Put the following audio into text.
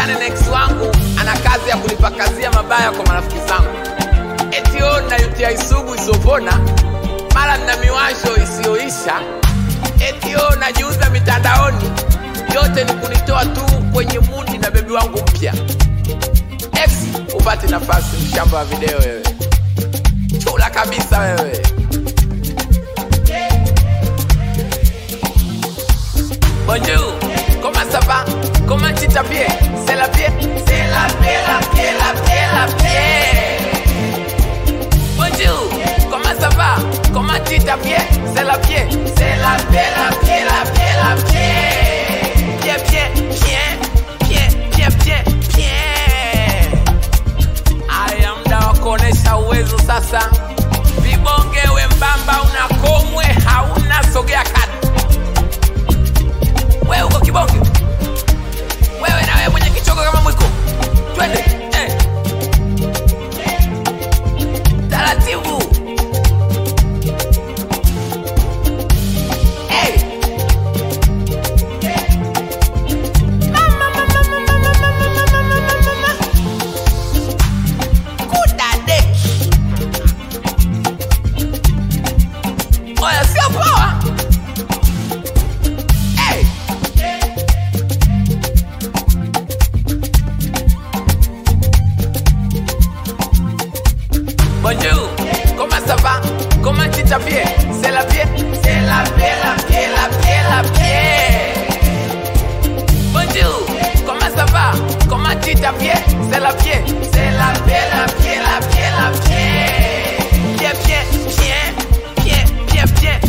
Sionekane next wangu ana kazi ya kunipakazia mabaya kwa marafiki zangu. Eti na UTI sugu isopona, mara nina miwasho isiyoisha. Eti najiuza mitandaoni, yote ni kunitoa tu kwenye mudi na bebi wangu mpya. X upate nafasi mshamba wa video wewe. Chula kabisa wewe. Bonjour, comment ça va? Comment tu t'habilles? C'est la pied, c'est la pied, la pied, la pied, la pied. Bonjour, comment ça va? Comment tu t'habilles? C'est la pied, c'est la pied, la pied, la pied, la pied. Bien, bien, bien, bien, bien, bien, bien. I am da wakuonesha uwezo sasa. Vibonge wembamba unakomwe hauna sogea kati. Wewe uko kibonge. Wewe na wewe mwenye kichoko kama mwiko. Twende. Taratibu. Bonjour, comment ça va? Comment tu t'habilles? C'est la pied, c'est la pied, la pied, la pied, la pied. Bonjour, comment ça va? Comment tu t'habilles? C'est la pied, c'est la pied, la pied, la pied, la pied. Bien, bien, bien, bien, bien, bien.